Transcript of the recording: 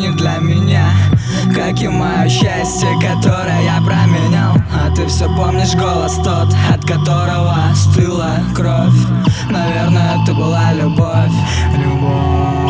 не для меня, как и мое счастье, которое я променял. А ты все помнишь голос тот, от которого стыла кровь. Наверное, это была любовь, любовь.